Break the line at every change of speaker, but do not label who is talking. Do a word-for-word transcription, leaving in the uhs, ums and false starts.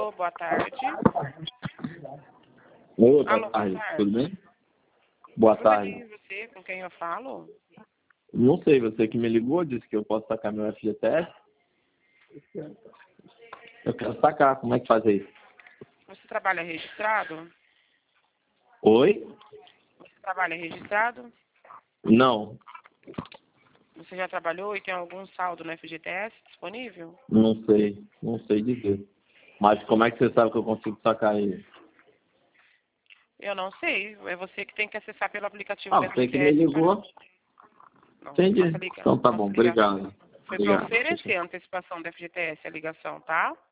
Alô, boa tarde.
Oi, boa
Alô,
tarde.
boa tarde.
Tudo bem? Boa
Tudo
tarde.
bem, você, com quem eu falo?
Não sei, você que me ligou, disse que eu posso sacar meu F G T S. Eu quero sacar, como é que faz isso?
Você trabalha registrado?
Oi?
Você trabalha registrado?
Não,
Você já trabalhou e tem algum saldo no F G T S disponível?
não sei, não sei dizer. Mas como é que você sabe que eu consigo sacar ele?
Eu não sei. É você que tem que acessar pelo aplicativo
Ah,
do
você que me
F G T S.
ligou.
Não,
Entendi.
nossa liga...
Então tá bom,
nossa ligação
obrigado.
foi para
Obrigado.
oferecer a antecipação do F G T S, a ligação, tá?